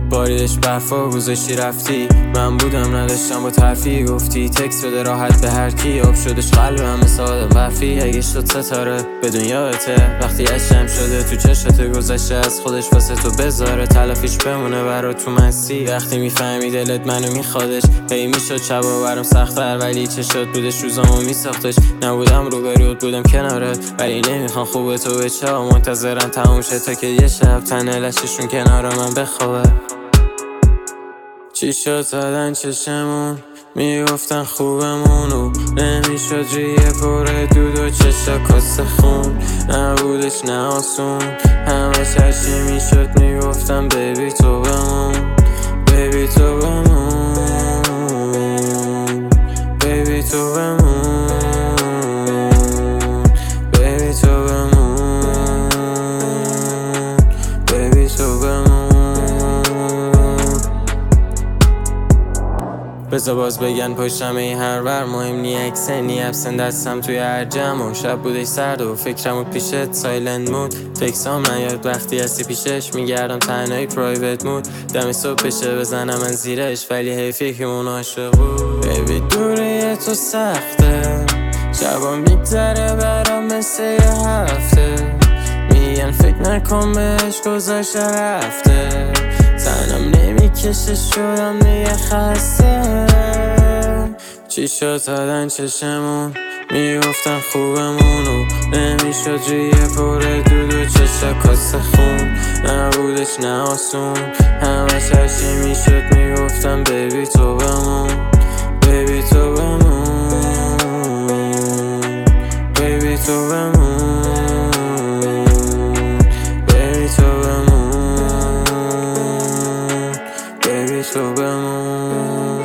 باریدش برفا گذاشتی رفتی، من بودم نداشتم با ترفی گفتی تکس بده راحت به هر کی. آب شدش قلبم مثل آدم برفی، اگه شد ستاره به دنیاته وقتی عشقم شده تو چشته گذشته از خودش واسه تو بذاره تلافیش بمونه برا تو مستی. وقتی میفهمی دلت منو میخوادش هی میشد شبا برام سخت‌تر، ولی چه شد بودش روزامو میساختش. نبودم روبروت بودم کنارت، ولی نمیخوام خوبه تو بچه ها منتظرن تموم شه تا که یه شب تنه لششون کنار من بخوابه. چی شد زدن چشمون میگفتن خوبمونو، نمیشد ریه پر دود و چشا کاسه خون. نبودش نه آسون همش هرچی میشد میگفتم بیبی تو بمون، بیبی تو بمون، بیبی تو بمون، بیبی تو بمون، بیبی تو بمون. بذار باز بگن پشتم ای هر بر مهم نی اکسن نی ابسن دستم توی هر جمع و شب بودش سرد و فکرم و پیشت سایلند مود. تکسام نیاد وقتی هستی پیشش میگردم تنهایی پرایوت مود. دم صبح بشه بزنم من زیرش ولی حیفی که اون عاشق بود. بیبی دوری تو سخته شبا میگذره برام مثل یه هفته، میگن فکر نکن بهش گذاشته رفته، تنم نمیکشه شدم دیگه خسته. چی شد زدن چشمون میگفتن خوبمونو، نمیشد ریه پر دود و چشا کاسه خون. نبودش نه آسون همش هرچی میشد میگفتم بیبی تو بمون، بیبی تو بمون، بیبی تو بمون، بیبی تو بمون، بیبی تو بمون.